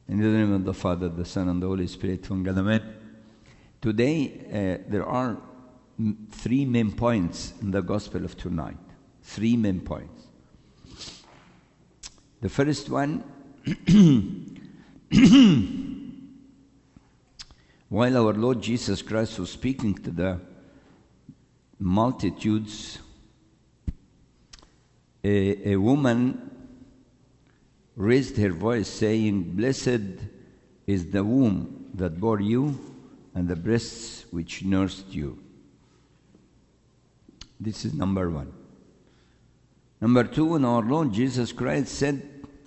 In the name of the Father, the Son, and the Holy Spirit, one God, amen. Today, there are three main points in the Gospel of tonight. Three main points. The first one, while our Lord Jesus Christ was speaking to the multitudes, a woman raised her voice saying, "Blessed is the womb that bore you and the breasts which nursed you." This is number one. Number two, when our Lord Jesus Christ said,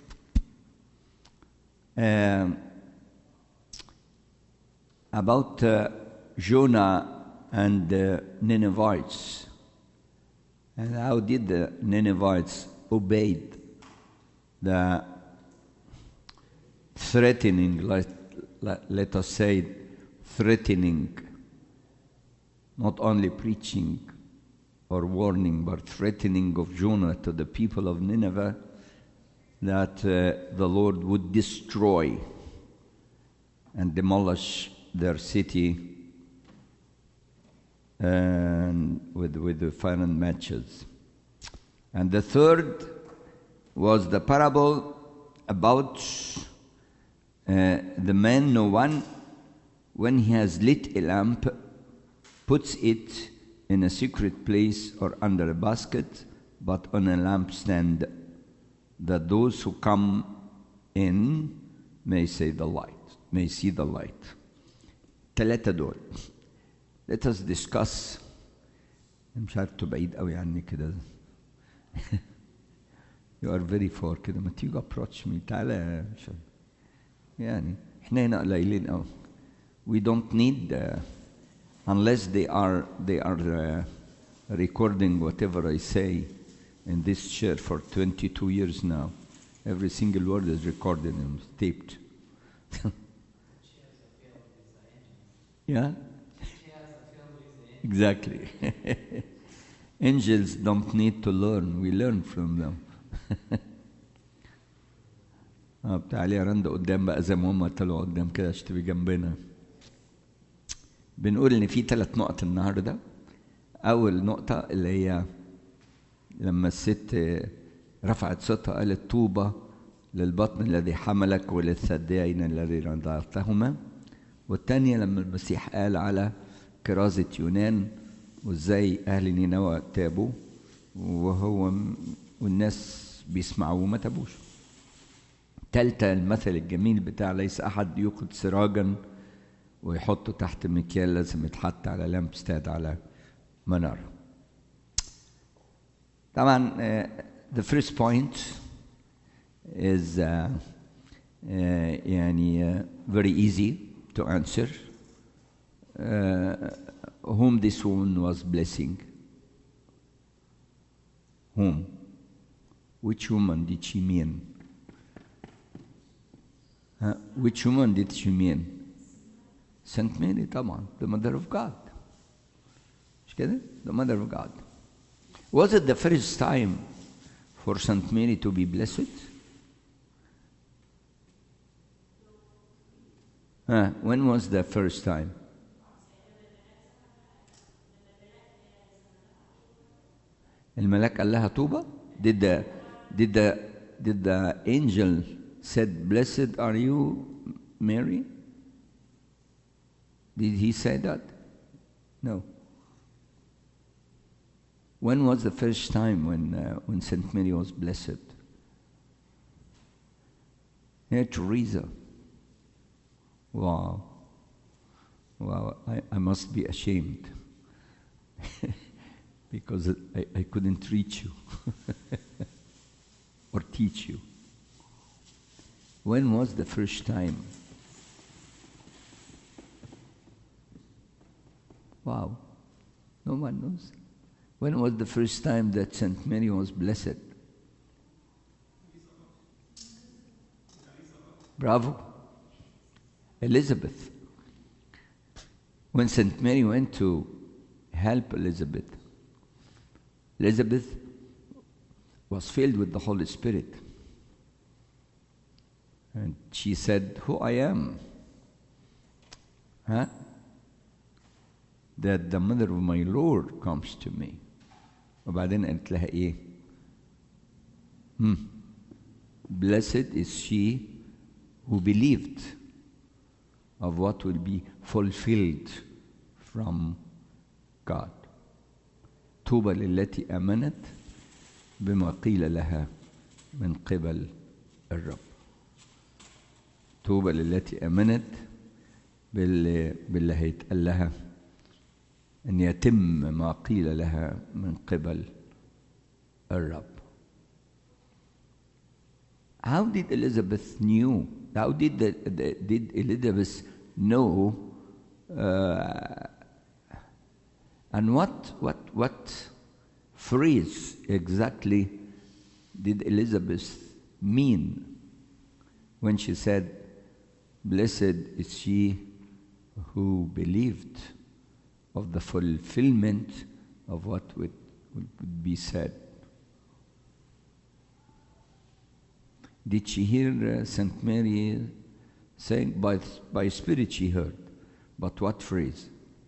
about Jonah and the Ninevites, and how did the Ninevites obey the threatening, let us say, threatening, not only preaching or warning, but threatening of Jonah to the people of Nineveh, that the Lord would destroy and demolish their city and with the fire and matches. And the third was the parable about the man no one, when he has lit a lamp, puts it in a secret place or under a basket, but on a lampstand, that those who come in may see the light. ثلاثة دول. Let us discuss. مش عارف بعيد قوي عني كده. You are very far كده. ما تيجي approach me. تعالى. يعني احنا هنا قليلين قوي. We don't need unless they are recording whatever I say in this chair for 22 years now. Every single word is recorded and taped. Yeah? Exactly. Angels don't need to learn. We learn from them. تعالي يا رندا قدام بقى زي ما هم طلعوا قدام كده عشان تبقي جنبنا. بنقول ان في 3 نقط النهارده. اول نقطه اللي هي لما الست رفعت صوتها قالت طوبى للبطن الذي حملك وللثديين الذي رضعتهما. والثانيه لما المسيح قال على كرازه يونان وازاي اهل نينوى تابوا وهو والناس بيسمعوا وما تابوش. ثالثه المثل الجميل بتاع ليس احد يوقد سراجا ويحطه تحت مكيال، لازم يتحط على لامبستاد على منارة. طبعا the first point is يعني very easy to answer. Whom this woman was blessing? Whom? Which woman did she mean? Which woman did she mean? Saint Mary طبعا, the mother of God. مش كده? The mother of God. Was it the first time for Saint Mary to be blessed? When was the first time? الملاك قال لها طوبى. Did the angel said, "Blessed are you, Mary"? Did he say that? No. When was the first time when Saint Mary was blessed? Yeah, Teresa. Wow. I must be ashamed because I couldn't reach you or teach you. When was the first time? Wow. No one knows. When was the first time that Saint Mary was blessed? Bravo. Elizabeth. When Saint Mary went to help Elizabeth was filled with the Holy Spirit. And she said, who I am? Huh? That the mother of my Lord comes to me. وبعدين قالت لها ايه؟ Blessed is she who believed of what will be fulfilled from God. طوبى للتي آمنت بما قيل لها من قبل الرب. طوبى للتي آمنت باللي هيتقال لها أن يتم ما قيل لها من قبل الرب. How did Elizabeth knew? How did did Elizabeth know? And what phrase exactly did Elizabeth mean when she said, "Blessed is she who believed of the fulfillment of what would be said"? Did she hear Saint Mary saying? By spirit she heard, but what phrase?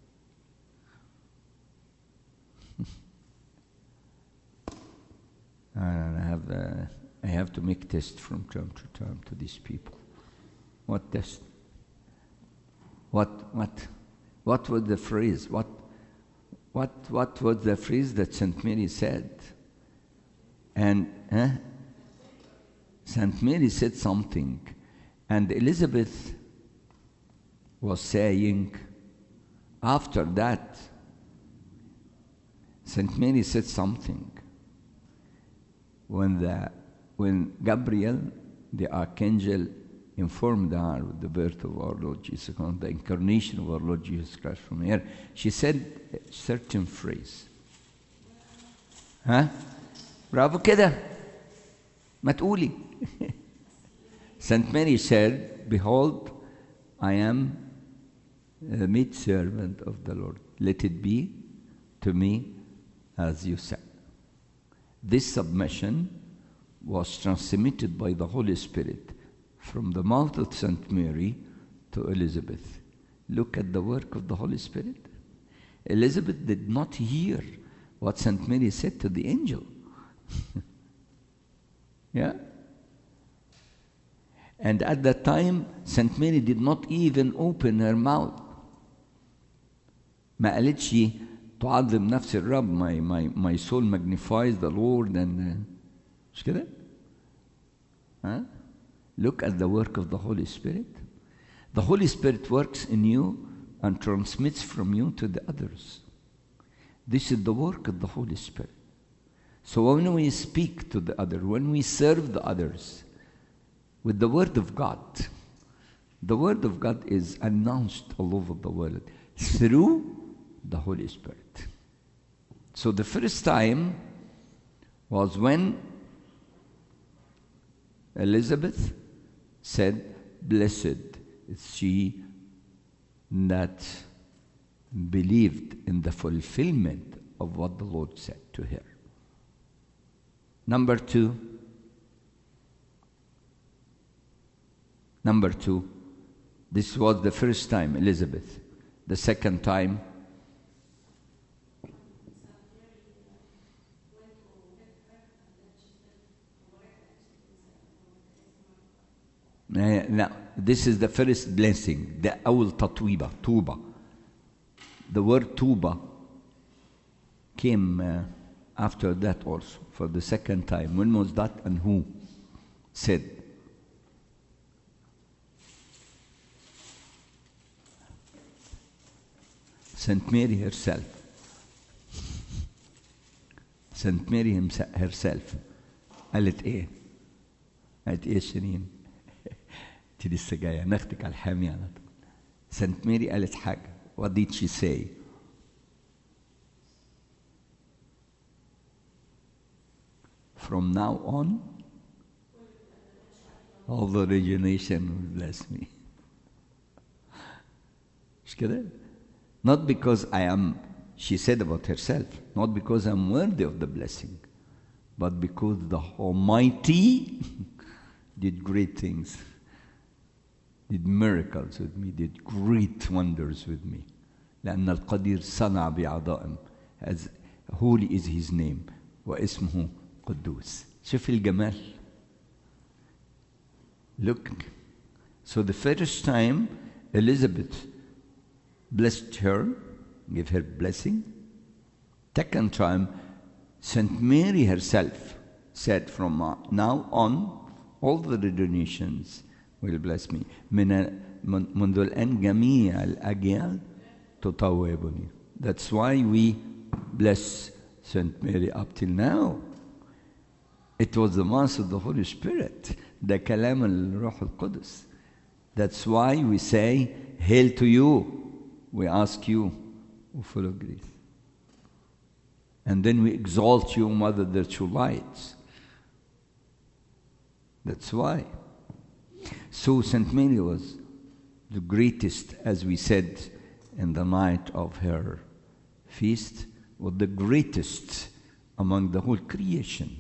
I have to make tests from term to term to these people. What test? What was the phrase? What was the phrase that Saint Mary said? And Saint Mary said something, and Elizabeth was saying after that. Saint Mary said something when Gabriel, the archangel, informed her of the birth of our Lord Jesus Christ, the incarnation of our Lord Jesus Christ from here. She said a certain phrase. برافو كده. ما تقولي. Saint Mary said, "Behold, I am the meet servant of the Lord. Let it be to me as you said." This submission was transmitted by the Holy Spirit from the mouth of Saint Mary to Elizabeth. Look at the work of the Holy Spirit. Elizabeth did not hear what Saint Mary said to the angel. Yeah? And at that time, Saint Mary did not even open her mouth. ما قالتش تعظم نفس الرب. My soul magnifies the Lord. And مش كده؟ Look at the work of the Holy Spirit. The Holy Spirit works in you and transmits from you to the others. This is the work of the Holy Spirit. So when we speak to the other, when we serve the others with the Word of God, the Word of God is announced all over the world through the Holy Spirit. So the first time was when Elizabeth said, "Blessed is she that believed in the fulfillment of what the Lord said to her." Number two, this was the first time, Elizabeth. The second time, now, this is the first blessing, the أول تطويبة, طوبة. The word طوبة came after that also, for the second time. When was that and who said? Saint Mary herself. Saint Mary herself. قالت ايه؟ قالت ايه شيرين؟ انت لسه جايه ناخدك على الحامي على طول. Saint Mary قالت حاجه. What did she say? From now on, all the origination will bless me. مش كده؟ Not because I am, she said about herself, not because I'm worthy of the blessing, but because the Almighty did great things did miracles with me, did great wonders with me. لأن القدير صنع بعظائم. As holy is his name واسمه قدوس. شوف الجمال. Look. So the first time Elizabeth blessed her, gave her blessing. Second time, Saint Mary herself said, from now on, all the nations will bless me. منذ الآن جميع الأجيال تطوبني. That's why we bless Saint Mary up till now. It was the mass of the Holy Spirit. ده كلام الروح القدس. That's why we say, Hail to you. We ask you, O full of grace. And then we exalt you, Mother, the true light. That's why. So Saint Mary was the greatest, as we said in the night of her feast, was the greatest among the whole creation.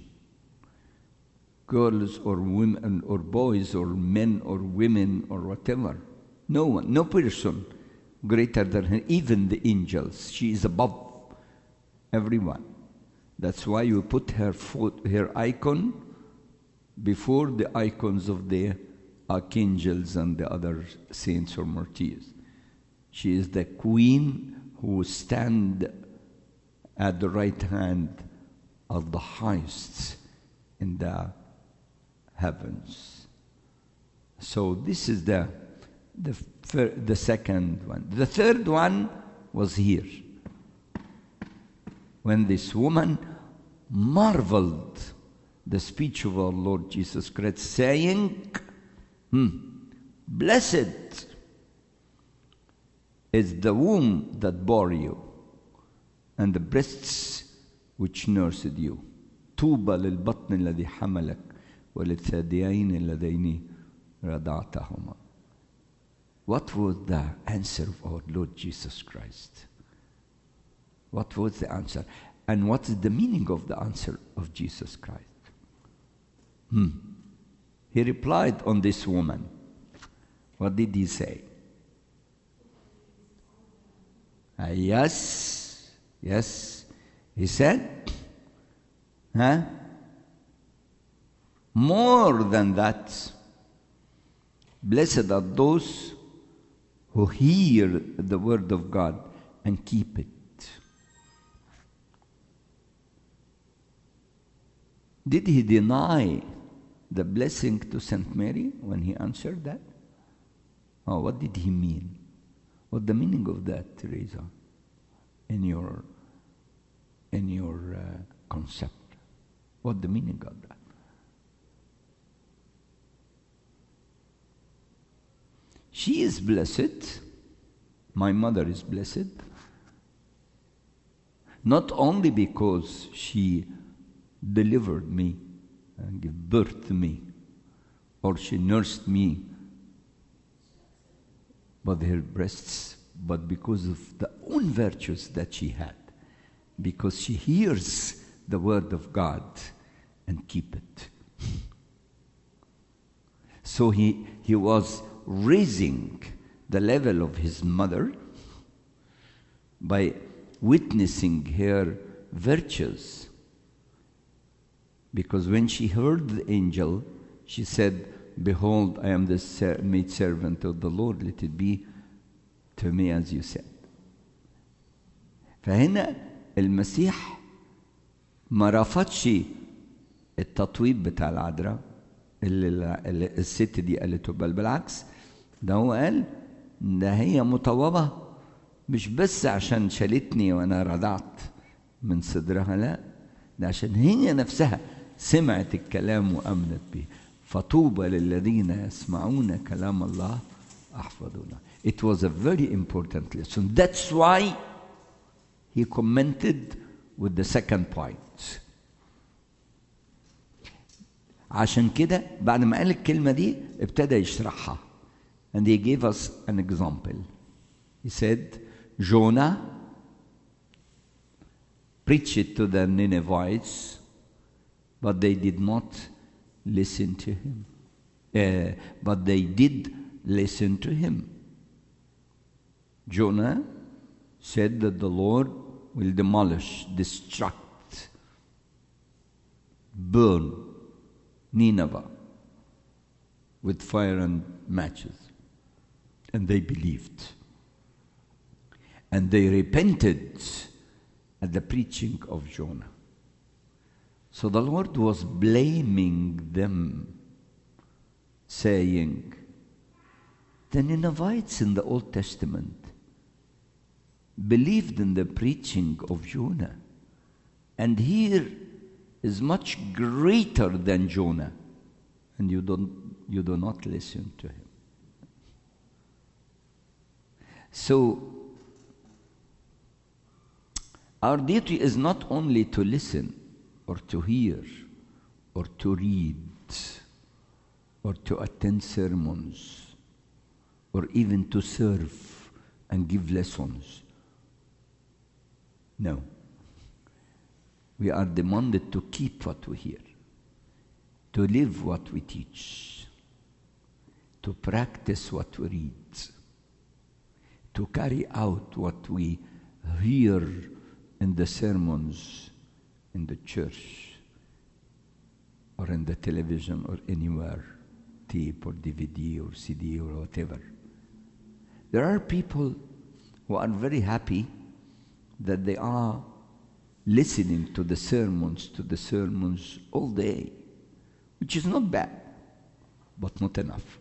Girls or women or boys or men or women or whatever. No one, no person greater than her, even the angels. She is above everyone. That's why you put her icon before the icons of the archangels and the other saints or martyrs. She is the queen who stands at the right hand of the highest in the heavens. So this is the second one. The third one was here, when this woman marveled the speech of our Lord Jesus Christ, saying, Blessed is the womb that bore you, and the breasts which nursed you. طوبى للبطن الذي حملك وللثديين اللذين رضعتهما. What was the answer of our Lord Jesus Christ? What was the answer? And what is the meaning of the answer of Jesus Christ? He replied on this woman. What did he say? Yes. He said, more than that, blessed are those who hear the word of God and keep it. Did he deny the blessing to Saint Mary when he answered that? Oh, what did he mean? What's the meaning of that, Teresa, in your concept? What's the meaning of that? She is blessed. My mother is blessed. Not only because she delivered me and gave birth to me, or she nursed me with her breasts, but because of the own virtues that she had, because she hears the word of God and keep it. So he was raising the level of his mother by witnessing her virtues. Because when she heard the angel, she said, Behold, I am the maidservant of the Lord, let it be to me as you said. فهنا المسيح ما رفضش التطويب بتاع العذراء اللي الست دي قالته، بل بالعكس ده هو قال ده هي مطوبة مش بس عشان شالتني وانا رضعت من صدرها، لا ده عشان هي نفسها سمعت الكلام وامنت به. فطوبى للذين يسمعون كلام الله احفظونه. It was a very important lesson. That's why he commented with the second point. عشان كده بعد ما قال الكلمة دي ابتدى يشرحها. And he gave us an example. He said, Jonah preached to the Ninevites, but they did not listen to him. But they did listen to him. Jonah said that the Lord will demolish, destruct, burn Nineveh with fire and matches. And they believed. And they repented at the preaching of Jonah. So the Lord was blaming them, saying, the Ninevites in the Old Testament believed in the preaching of Jonah. And here is much greater than Jonah. And you do not listen to him. So, our duty is not only to listen or to hear or to read or to attend sermons or even to serve and give lessons. No. We are demanded to keep what we hear, to live what we teach, to practice what we read, to carry out what we hear in the sermons, in the church, or in the television, or anywhere, tape or DVD or CD or whatever. There are people who are very happy that they are listening to the sermons all day, which is not bad, but not enough.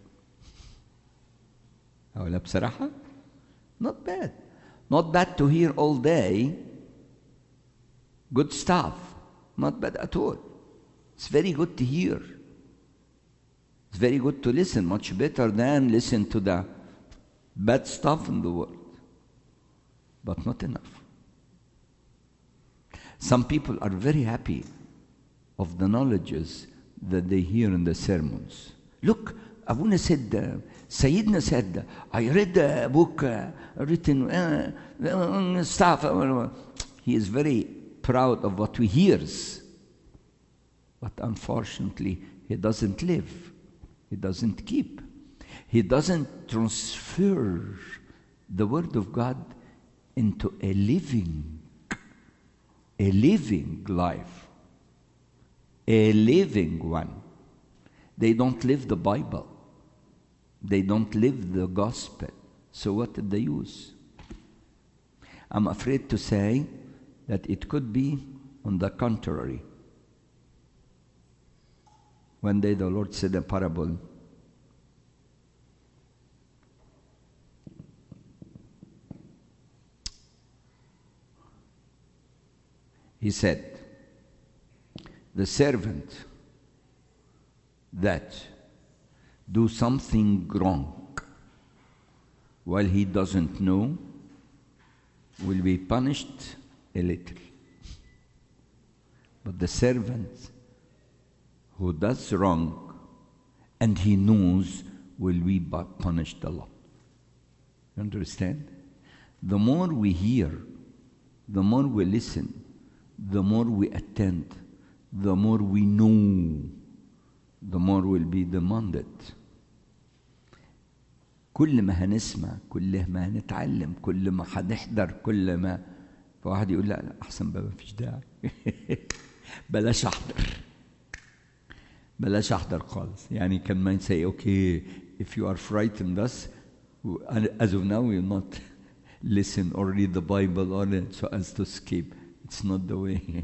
أقولها بصراحة, not bad. Not bad to hear all day good stuff. Not bad at all. It's very good to hear. It's very good to listen, much better than listen to the bad stuff in the world. But not enough. Some people are very happy of the knowledges that they hear in the sermons. Look, Abuna said, Sayyidina said, I read a book written stuff. He is very proud of what he hears. But unfortunately, he doesn't live. He doesn't keep. He doesn't transfer the Word of God into a living life. A living one. They don't live the Bible. They don't live the gospel. So what did they use? I'm afraid to say that it could be on the contrary. One day the Lord said a parable. He said, the servant that do something wrong while he doesn't know will be punished a little. But the servant who does wrong and he knows will be punished a lot. You understand? The more we hear, the more we listen, the more we attend, the more we know, the more will be demanded. كل ما هنسمع، كل ما هنتعلم، كل ما هنحضر، كل ما فواحد يقول لا أحسن بقى مفيش داعي بلاش أحضر خالص. يعني can man say, okay, if you are frightened us, as of now we will not listen or read the Bible or so as to escape. It's not the way.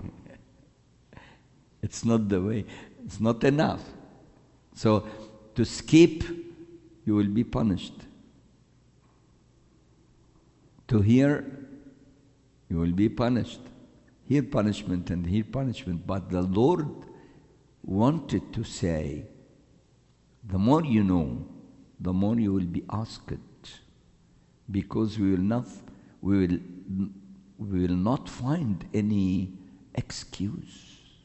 It's not the way. It's not enough. So to skip, you will be punished. To hear, you will be punished. Hear punishment and hear punishment. But the Lord wanted to say, the more you know, the more you will be asked. Because we will not find any excuse.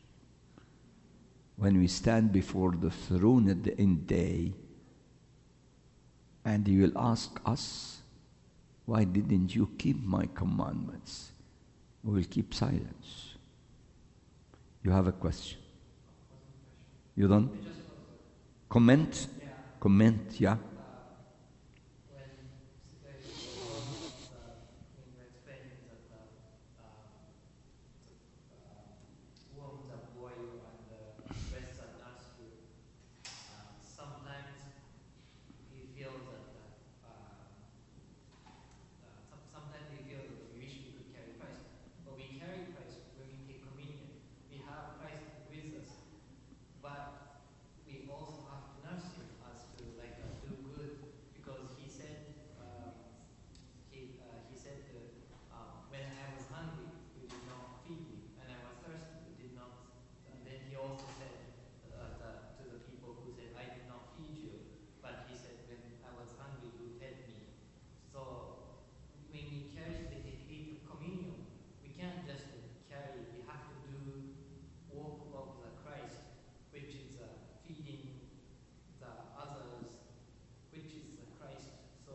When we stand before the throne at the end day, and He will ask us, why didn't you keep my commandments? We will keep silence. You have a question? You don't? Comment? Yeah. Comment, yeah?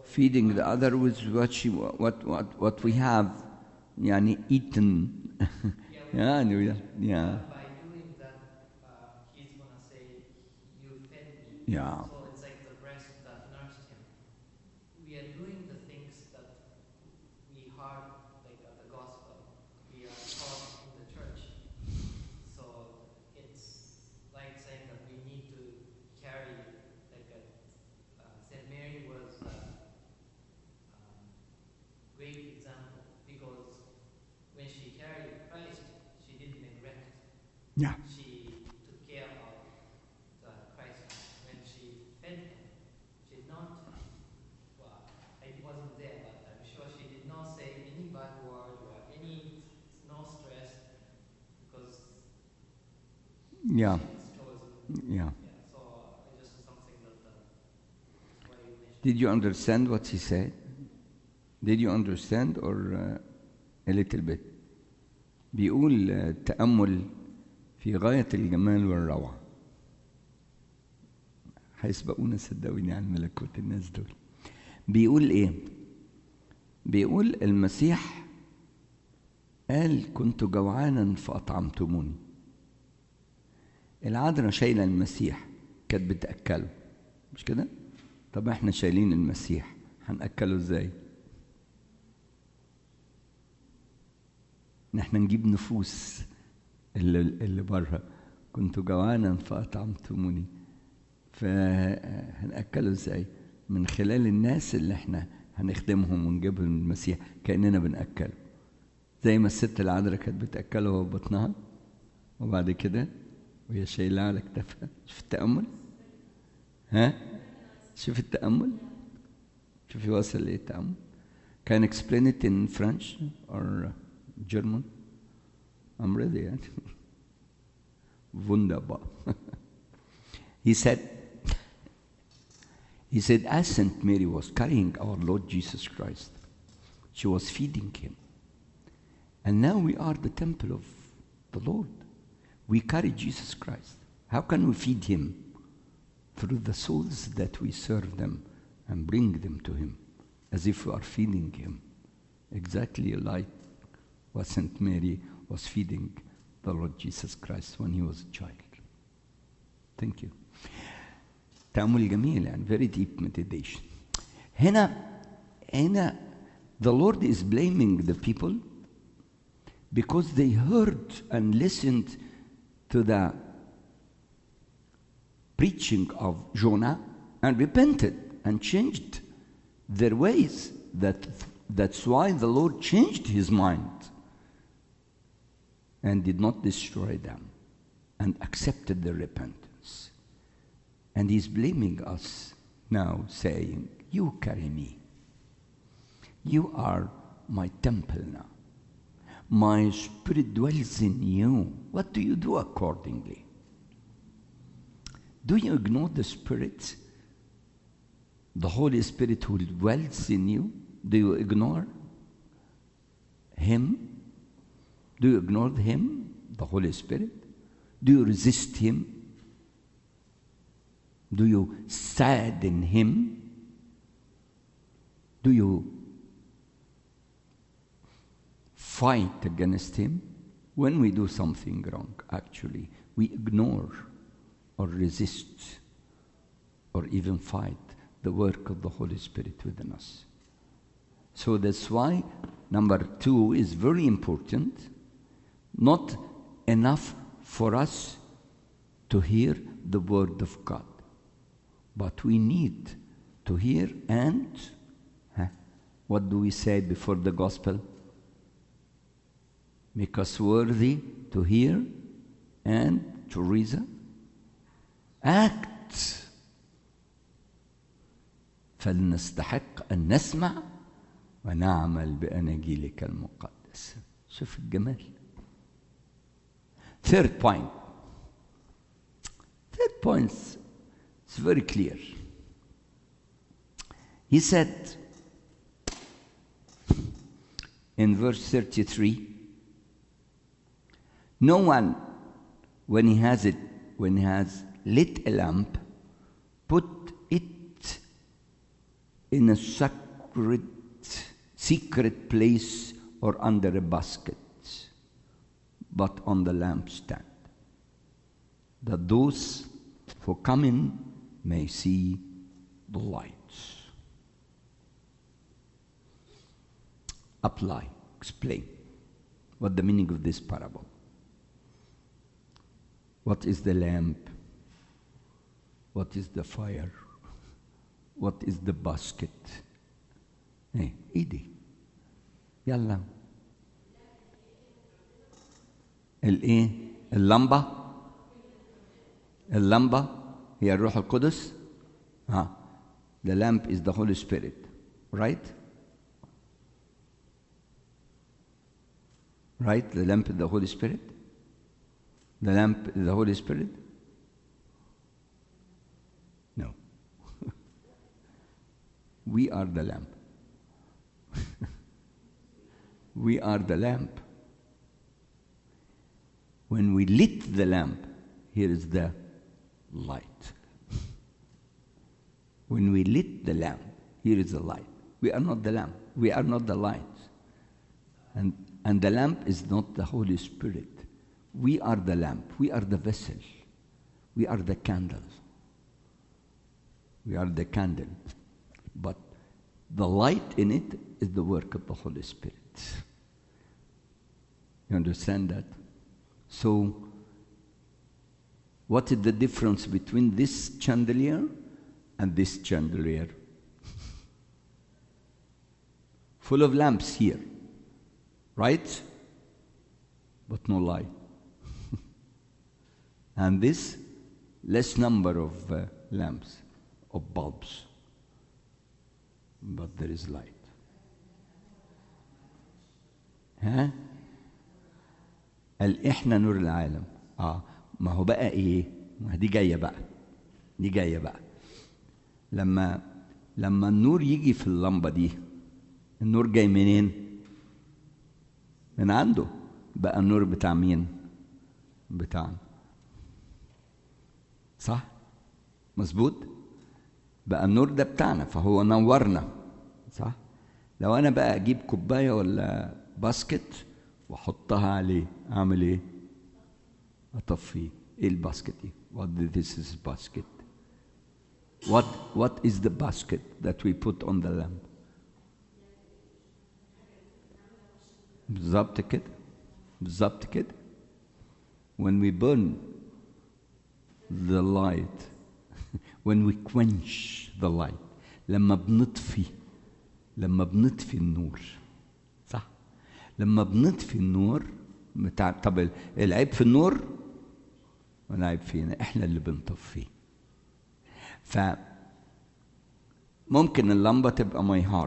feeding the other with what we have يعني eaten. yeah. By doing that, he's gonna say, "You fed me." Yeah. So it's like the breast that nourished him. We are doing the things that we heard, like at the gospel. We are taught in the church. So it's like saying that we need to carry, like Saint Mary was a great example, because when she carried Christ, she didn't neglect. Yeah. She took care of Christ. When she fed him, she did not, well, I wasn't there, but I'm sure she did not say any bad word or any, no stress, because Yeah. she's chosen. Yeah. So just something that, that's why you mentioned. Did you understand what he said? Did you understand or a little bit? بيقول التأمل في غاية الجمال والروعة. هيسبقونا صدقوني عن ملكوت الناس دول. بيقول ايه؟ بيقول المسيح قال كنت جوعانا فأطعمتموني. العذراء شايلة المسيح كانت بتأكله، مش كده؟ طب احنا شايلين المسيح هنأكله ازاي؟ نحن نجيب نفوس اللي بره. كنت جوعانا فأطعمتموني. فهنأكله ازاي؟ من خلال الناس اللي احنا هنخدمهم ونجيبهم المسيح كأننا بنأكله. زي ما الست العذراء كانت بتأكله ببطنها وبعد كده وهي شايلاه على كتفها. شوف التأمل؟ ها؟ شوف التأمل؟ شوفي واصل لإيه التأمل؟ Can I explain it in French or German? I'm ready. Wunderbar. He said, as Saint Mary was carrying our Lord Jesus Christ, she was feeding him. And now we are the temple of the Lord. We carry Jesus Christ. How can we feed him? Through the souls that we serve them and bring them to him, as if we are feeding him. Exactly like what Saint Mary was feeding the Lord Jesus Christ when he was a child. Thank you. تأمل جميل and very deep meditation. هنا the Lord is blaming the people because they heard and listened to the preaching of Jonah and repented and changed their ways. That's why the Lord changed his mind and did not destroy them and accepted their repentance. And he's blaming us now, saying, you carry me. You are my temple now. My spirit dwells in you. What do you do accordingly? Do you ignore the Spirit? The Holy Spirit who dwells in you? Do you ignore him? Do you ignore him, the Holy Spirit? Do you resist him? Do you sadden him? Do you fight against him? When we do something wrong, actually, we ignore or resist or even fight the work of the Holy Spirit within us. So that's why number 2 is very important. Not enough for us to hear the word of God, but we need to hear and what do we say before the gospel? Make us worthy to hear and to reason. Act. فلنستحق أن نسمع ونعمل بأناجيلك المقدس. شوف الجمال. Third point is very clear. He said in verse 33, no one, when he has lit a lamp, put it in a secret place or under a basket, but on the lampstand, that those who come in may see the light. Apply, explain what the meaning of this parable. What is the lamp? What is the fire? What is the basket? Hey, ايدي يلا الايه اللمبة هي الروح القدس. The lamp is the Holy Spirit, right? Right? The lamp is the Holy Spirit. The lamp is the Holy Spirit. No. We are the lamp. We are the lamp. When we lit the lamp, here is the light. When we lit the lamp, here is the light. We are not the lamp. We are not the light. And the lamp is not the Holy Spirit. We are the lamp. We are the vessel. We are the candles. We are the candle. But the light in it is the work of the Holy Spirit. You understand that? So, what is the difference between this chandelier and this chandelier? Full of lamps here, right? But no light. And this, less number of lamps, of bulbs, but there is light. قال احنا نور العالم. ما هو بقى ايه؟ ما دي جايه بقى. لما النور يجي في اللمبه دي، النور جاي منين؟ من عنده. بقى النور بتاع مين؟ بتاعنا. صح؟ مظبوط؟ بقى النور ده بتاعنا، فهو نورنا. صح؟ لو انا بقى اجيب كوبايه ولا باسكت واحطها عليه، اعمل ايه؟ اطفيه. ايه الباسكت دي؟ What this is basket? What is the basket that we put on the lamp? بالظبط كده. When we burn the light, when we quench the light, لما بنطفي النور. صح؟ لما بنطفي النور طب العيب في النور ولا عيب فينا؟ احنا اللي بنطفيه. فممكن اللمبة تبقى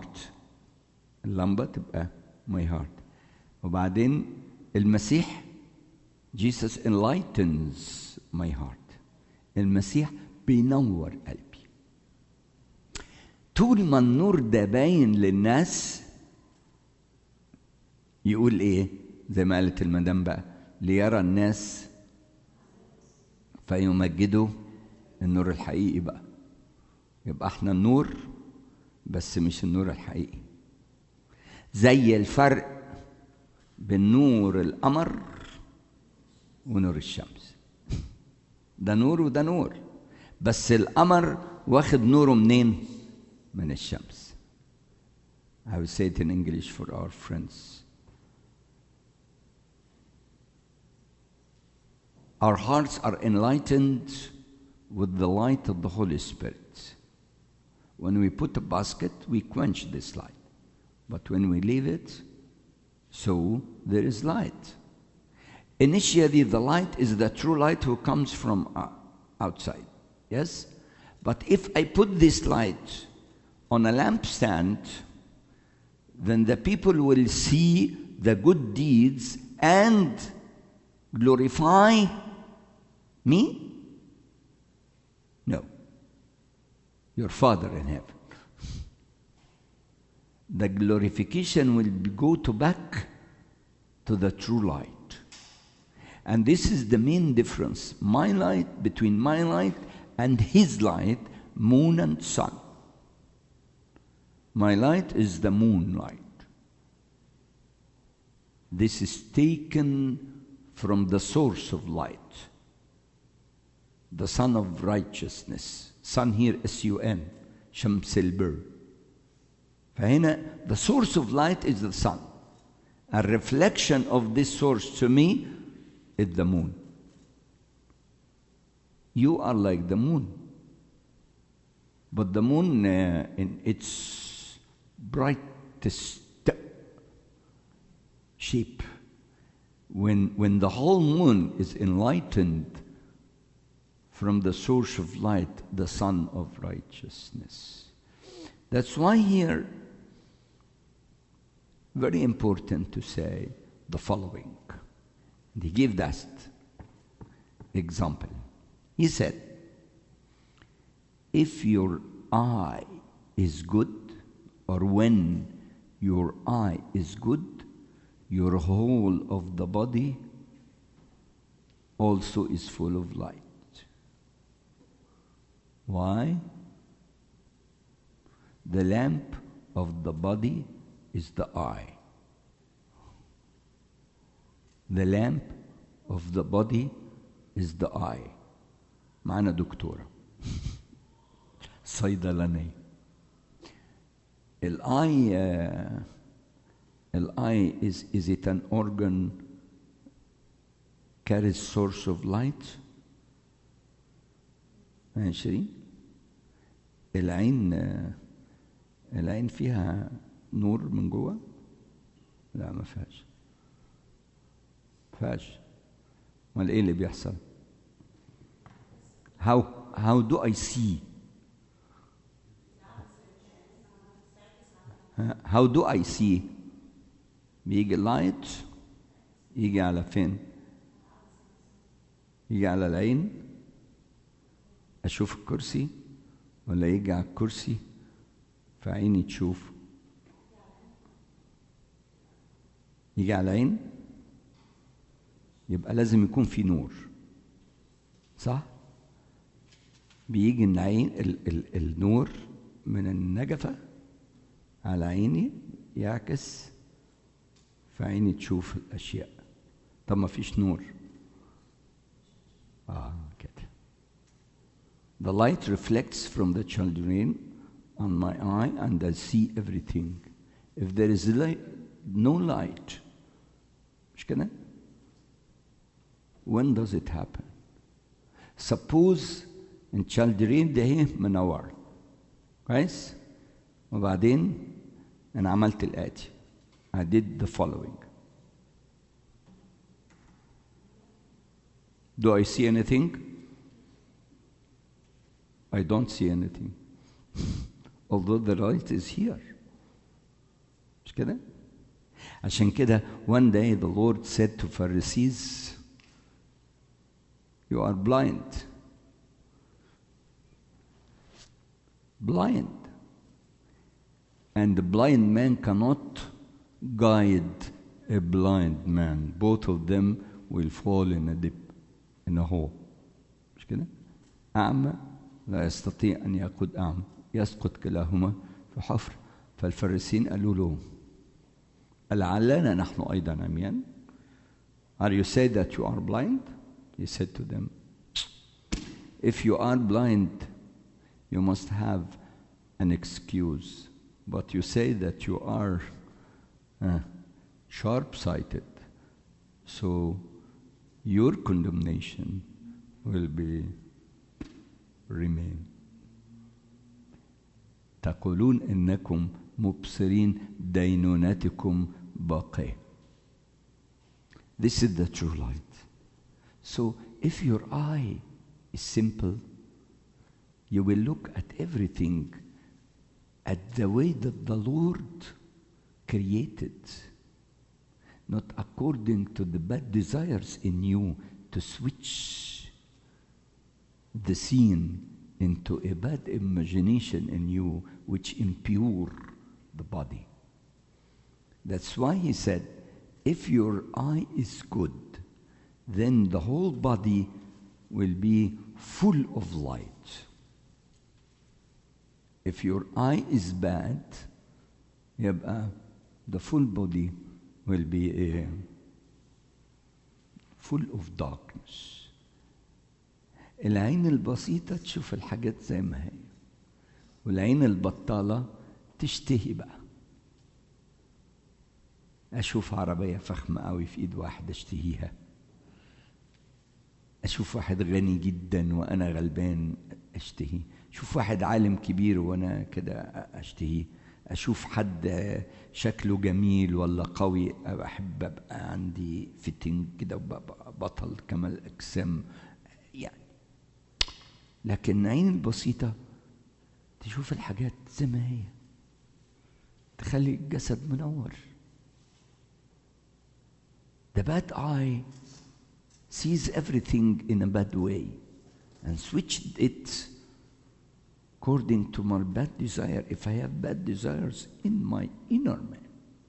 my heart. وبعدين المسيح Jesus enlightens my heart. المسيح بينور قلبي. طول ما النور ده باين للناس يقول ايه؟ زي ما قالت المدام بقى، ليرى الناس فيمجدوا النور الحقيقي بقى. يبقى احنا النور بس مش النور الحقيقي. زي الفرق بين نور القمر ونور الشمس. ده نور وده نور، بس القمر واخد نوره منين؟ من الشمس. I will say it in English for our friends. Our hearts are enlightened with the light of the Holy Spirit. When we put a basket, we quench this light. But when we leave it, so there is light. Initially, the light is the true light who comes from outside. Yes? But if I put this light on a lampstand, then the people will see the good deeds and glorify me? No. Your Father in heaven. The glorification will go back to the true light. And this is the main difference. Between my light and His light, moon and sun. My light is the moonlight. This is taken from the source of light, the Sun of Righteousness. Sun here S-U-N, Shams al-Bir. فهنا the source of light is the sun. A reflection of this source to me is the moon. You are like the moon. But the moon in its brightest shape, when the whole moon is enlightened from the source of light, the Sun of Righteousness. That's why here, very important to say the following. And he gave that example. He said, if your eye is good, or when your eye is good, your whole of the body also is full of light. Why? The lamp of the body is the eye. The lamp of the body is the eye. معنا دكتورة صيدلانية. الeye is it an organ carries source of light؟ ماشي. العين فيها نور من جوه؟ لا ما فيهاش. امال ايه اللي بيحصل؟ How do I see? How do I see? بيجي اللايت يجي على فين؟ يجي على العين أشوف الكرسي، ولا يجي على الكرسي فعيني تشوف؟ يجي على العين، يبقى لازم يكون في نور، صح؟ بيجي العين النور من النجفة على عيني يعكس فعيني تشوف الأشياء. طب ما فيش نور. كده. The light reflects from the children on my eye and I see everything. If there is no light, مش كده؟ When does it happen? Suppose in children ده منور كويس، وبعدين أنا عملت الآتي. I did the following. Do I see anything? I don't see anything. Although the light is here. مش كده؟ عشان كده one day the Lord said to Pharisees, you are blind. Blind. And the blind man cannot guide a blind man. Both of them will fall in a hole. مش كده؟ أعمى لا يستطيع أن يقود أعمى، يسقط كلاهما في حفر. فالفريسيين قالوا له ألعلنا نحن أيضا عميان؟ Are you say that you are blind? He said to them, if you are blind, you must have an excuse. But you say that you are sharp-sighted, so your condemnation will remain. تقولون إنكم مبصرين دينونتكم باقية. This is the true light. So if your eye is simple, you will look at everything at the way that the Lord created, not according to the bad desires in you to switch the scene into a bad imagination in you which impure the body. That's why he said, if your eye is good, then the whole body will be full of light. If your eye is bad, يبقى the full body will be full of darkness. العين البسيطة تشوف الحاجات زي ما هي، والعين البطالة تشتهي بقى. أشوف عربية فخمة قوي في إيد واحد أشتهيها، أشوف واحد غني جدا وأنا غلبان أشتهي، أشوف واحد عالم كبير وأنا كده أشتهي، أشوف حد شكله جميل ولا قوي أحب أبقى عندي فتنج كده وببقى بطل كمال أجسام يعني. لكن العين البسيطة تشوف الحاجات زي ما هي، تخلي الجسد منور. The bad eye sees everything in a bad way and switched it according to my bad desire, if I have bad desires in my inner man.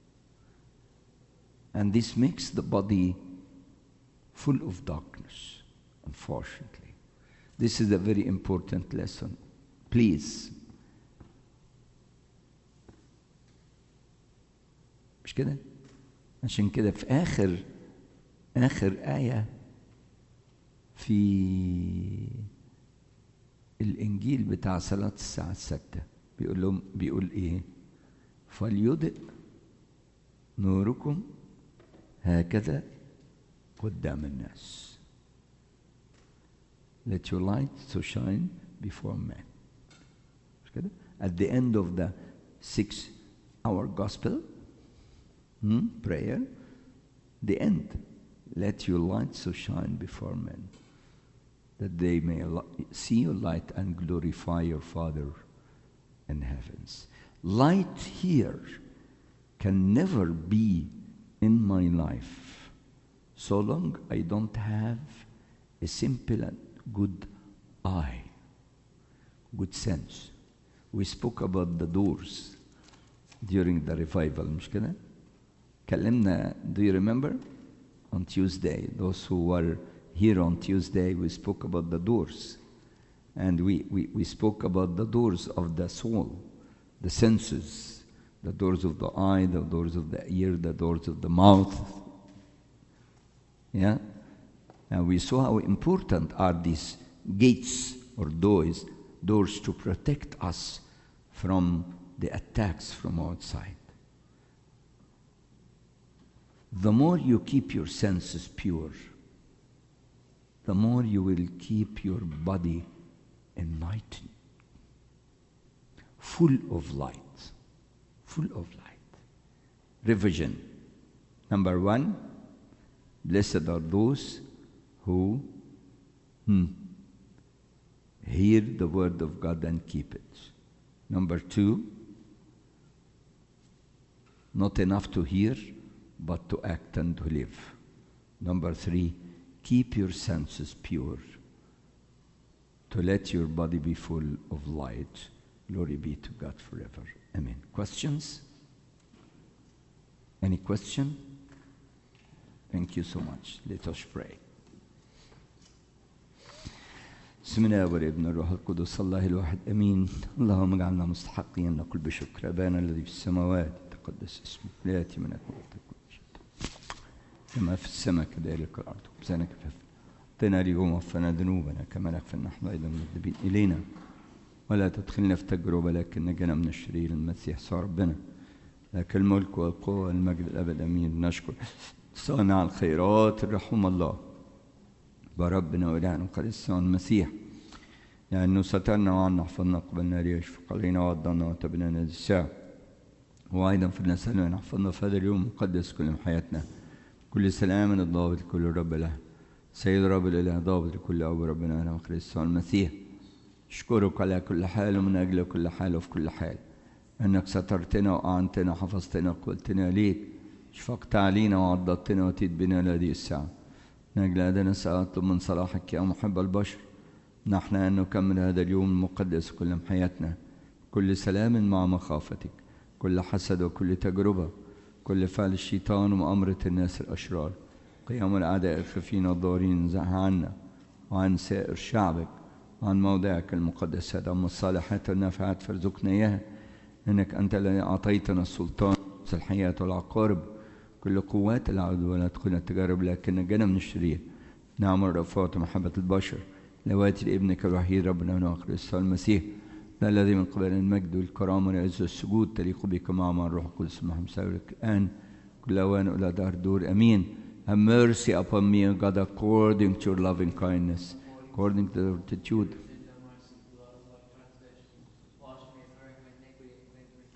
And this makes the body full of darkness, unfortunately. This is a very important lesson. Please. مش كده؟ عشان كده في آخر آية في الإنجيل بتاع صلاة الساعة 6 بيقول إيه؟ فليضئ نوركم هكذا قدام الناس. Let your light so shine before men. مش كده؟ At the end of the 6-hour gospel prayer, the end, let your light so shine before men, that they may see your light and glorify your Father in heavens. Light here can never be in my life so long I don't have a simple and good eye, good sense. We spoke about the doors during the revival, مش كده؟ كلمنا, do you remember? On Tuesday, those who were here on Tuesday, we spoke about the doors. And we spoke about the doors of the soul, the senses, the doors of the eye, the doors of the ear, the doors of the mouth. Yeah? And we saw how important are these gates or doors to protect us from the attacks from outside. The more you keep your senses pure, the more you will keep your body enlightened, full of light, full of light. Revision. Number 1, blessed are those who hear the word of God and keep it. Number 2, not enough to hear, but to act and to live. Number 3, keep your senses pure, to let your body be full of light. Glory be to God forever. Amen. Questions? Any question? Thank you so much. Let us pray. بسم الله والابن والروح القدس الله الواحد امين. اللهم اجعلنا مستحقين نقول بشكر ابانا الذي في السماوات تقدس اسمك لياتي ملكوتك كما في السماء كذلك الارض خبزنا كفافنا اعطنا اليوم واغفر ذنوبنا كما نغفر نحن ايضا المذنبين الينا ولا تدخلنا في تجربه لكن نجنا من الشرير. المسيح صار ربنا لك الملك والقوه والمجد الابد امين. نشكر صانع الخيرات الرحوم الله بربنا وإلهنا القديس المسيح لأنه سترنا وعنا حفظنا قبلنا ليشفق علينا وعضنا وتبنا هذه الساعة وأيضا فلنا سلام حفظنا في هذا اليوم مقدس كل حياتنا كل سلام من الضابط لكل رب له سيد رب الإله ضابط لكل أب ربنا أنا وكريستوس المسيح. أشكرك على كل حال ومن أجل كل حال وفي كل حال أنك سترتنا وأعنتنا وحفظتنا وقبلتنا ليك شفقت علينا وعضدتنا وأتيت بنا لهذه الساعة. من أجل هذا نسأل أطلب من صلاحك يا محب البشر نحن أن نكمل هذا اليوم المقدس كل حياتنا كل سلام مع مخافتك كل حسد وكل تجربة كل فعل الشيطان ومؤامرة الناس الأشرار قيام الأعداء الخفين والضارين انزعها عنا وعن سائر شعبك وعن موضعك المقدس. هذا أما الصالحات والنافعات فارزقنا إياها إنك أنت الذي أعطيتنا السلطان الحياة والعقارب كل قوات العدو، ولا تدخلنا التجارب لكن نجنا من الشرير. نعم الرأفات ومحبة البشر لواتي لابنك الوحيد ربنا وناخر يسوع المسيح الذي من قبل المجد والكرامة والعز والسجود تليق بك مع الروح القدس محمد سيرك الآن كل أوان إلى دار دور أمين. Have mercy upon me, O God, according to your loving kindness, according to the fortitude